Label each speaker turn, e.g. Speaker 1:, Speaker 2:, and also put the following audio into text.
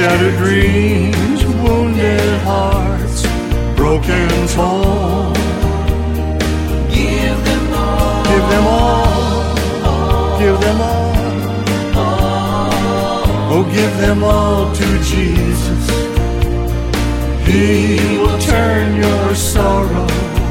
Speaker 1: Shattered dreams, wounded hearts, broken torn.
Speaker 2: Give them all.
Speaker 1: Give them all. Give them all. Oh, give them all to Jesus. He will turn your sorrow